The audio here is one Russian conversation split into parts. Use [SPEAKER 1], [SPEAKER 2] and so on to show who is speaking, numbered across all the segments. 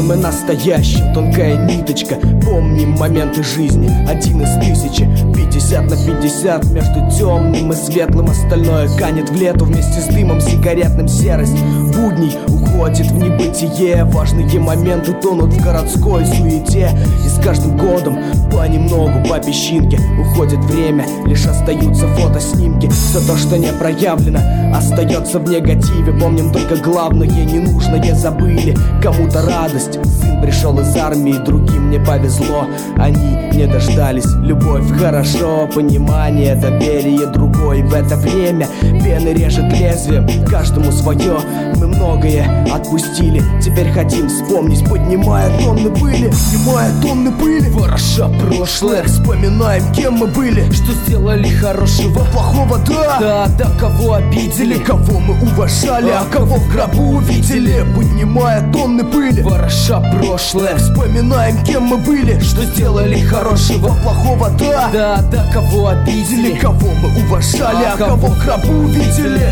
[SPEAKER 1] прошлым и настоящим тонкая ниточка. Помним моменты жизни, один из тысячи. 50 на 50 между темным и светлым. Остальное канет в лету вместе с дымом сигаретным. Серость будней уходит в небытие. Важные моменты тонут в городской суете. И с каждым годом понемногу, по песчинке уходит время. Лишь остаются фотоснимки. Все то, что не проявлено, остается в негативе. Помним только главное, ненужное забыли. Кому-то радость, сын пришел из армии, другим не повезло, они не дождались. Любовь хорошо, понимание, доверие другой. В это время пены режет лезвием, каждому свое. Мы многое отпустили, теперь хотим вспомнить, поднимая тонны пыли, поднимая тонны пыли. Вороша прошлое, вспоминаем, кем мы были, что сделали хорошего, плохого, да, кого обидели, кого мы уважали, а кого в гробу увидели. Поднимая тонны пыли, вороша прошлое, вспоминаем, кем мы были, что сделали хорошего, плохого, да, кого обидели, кого мы уважали, а кого в гробу увидели.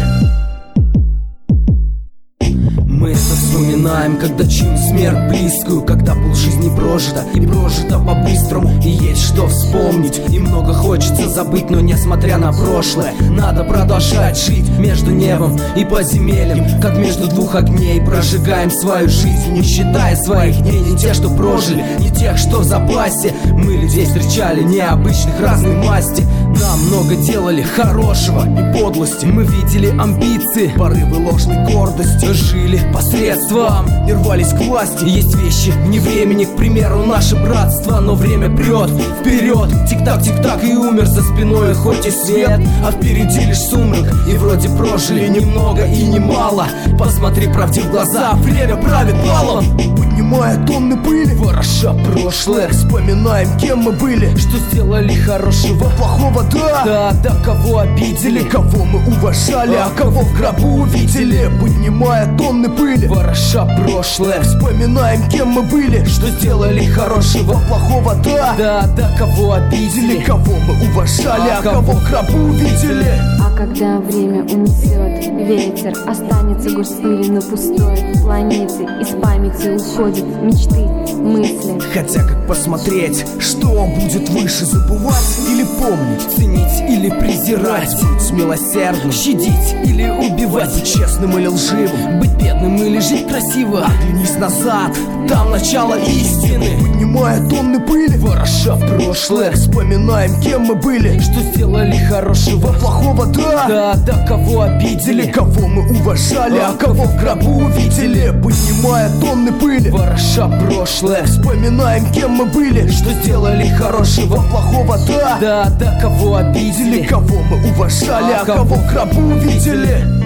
[SPEAKER 1] Мы это вспоминаем, когда чуем смерть близкую, когда полжизни прожита и прожита по-быстрому. И есть что вспомнить, и много хочется забыть, но несмотря на прошлое, надо продолжать жить между небом и подземельем, как между двух огней. Прожигаем свою жизнь, не считая своих дней. Не те, что прожили, не тех, что в запасе. Мы людей встречали необычных, разной масти. Нам много делали хорошего и подлости. Мы видели амбиции, порывы ложной гордости. Жили посредством, не рвались к власти. Есть вещи вне времени, к примеру, наше братство. Но время прет вперед, тик-так, тик-так, и умер за спиной хоть и свет, а впереди лишь сумрак. И вроде прожили немного и немало. Посмотри правде в глаза, время правит балом. Поднимая тонны пыли, вороша прошлое, вспоминаем, кем мы были, что сделали хорошего, плохого, да, кого обидели, кого мы уважали, а кого в гробу увидели. Поднимая тонны пыли, вороша прошлое, вспоминаем, кем мы были, что сделали хорошего, плохого, да, кого обидели, кого мы уважали, а кого в гробу увидели.
[SPEAKER 2] А когда время унесет ветер, останется горсть пыли на пустой планете. Из памяти уходят мечты, мысли.
[SPEAKER 1] Хотя как посмотреть, что будет выше, забывать или помнить, ценить или презирать, быть милосердным, щадить или убивать, быть честным или лживым, быть бедным или жить красиво. Оглянись назад, там начало истины. Поднимая тонны пыли, вороша прошлое, вспоминаем, кем мы были, что сделали хорошего, плохого, да, кого обидели, кого мы уважали, а кого в гробу увидели. Поднимая тонны пыли, вороша прошлое, вспоминаем, кем мы были, что сделали хорошего, плохого, да, кого обидели, кого мы уважали, а кого в гробу увидели.